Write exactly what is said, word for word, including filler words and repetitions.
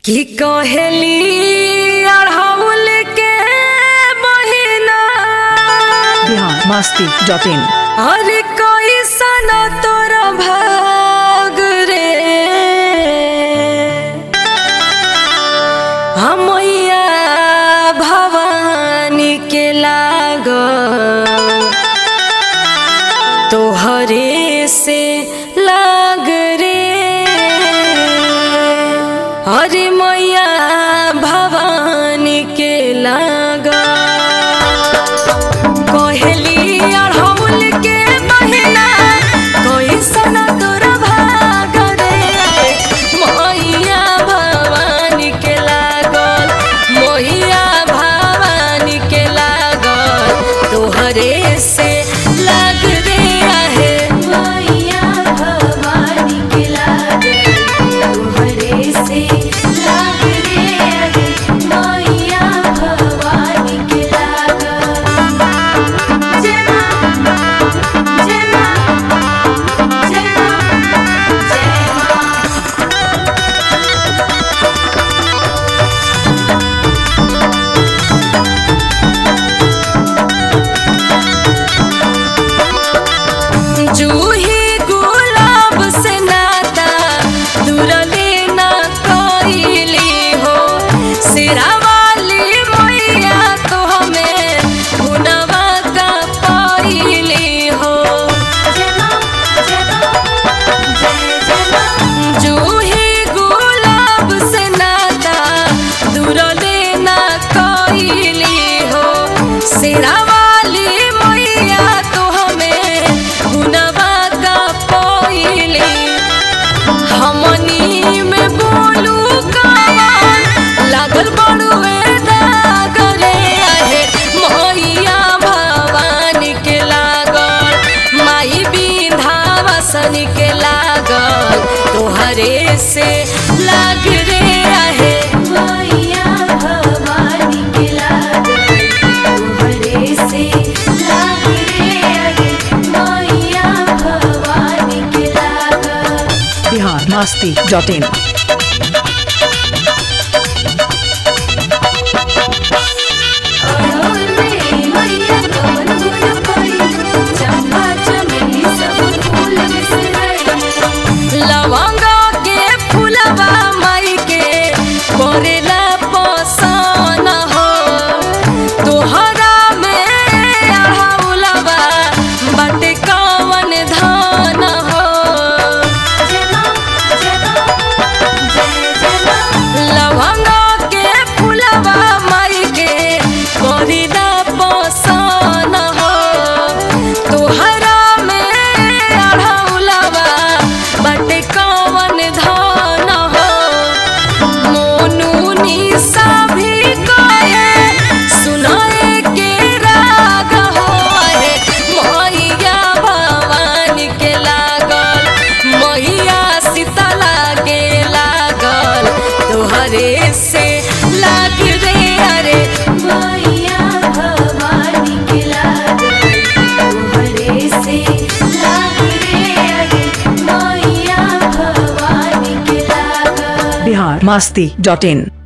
की कहेली अढ़ौल के महीना बिहार मस्ती डॉट इन। अरे कोई सना तोरा भाग रे हमैया भवानी के लाग तोहरे से लाग रे। अरे मैया भवानी के लागा कोहली अढ़ौल के महीना कोई सना तोरा भाग रे मैया भवानी के लागल मैया भवानी के लागल तोहरे से लाग रे आहे मैया भवानी के लागल तोहरे से लाग रे आहे मैया भवानी के लागल। जय मां जय मां जय मां जय मां। जूही गुलाब से नाता दुरले ना कोइली हो सिरा वाली मैया तो हमें गुनवा का पाइली हो। जय मां जय मां जय जय मां। जूही गुलाब से नाता दुरले ना कोइली हो सिरा वाली मैया तो हमें गुनवा का पाइली। हमनी में बोलू कावन लागल बड़ुए दाग रे आहे मैया भवानी के लागल माई विंध्यावासन के लागल तोहरे से लाग रे आहे मैया भवानी के लागल तोहरे से लाग रे आहे मैया भवानी के लागल। Bihar Masti dot in. अढ़ौल में मैया कवन गुण कइलू चंपा चमेली सब फूल बिसरइलू। लवंगा के फूलवा माई के करेला पसन हो तोहरा में अढ़ौलवा बाटे कवन धान हो। जय मां जय मां जय जय मां। लवंगा के फूलवा माई के करेला पसन हो तोहरा में अढ़ौलवा बाटे कवन धान हो। मोनू निशा भी कहे सुनाए के राग हो आहे मैया भवानी के लागल मैया शीतला के लागल तोहरे से लाग रे अरे मैया भवानी के लागल तोहरे से लाग रे अरे मैया भवानी के लागल। बिहार मस्ती डॉट इन।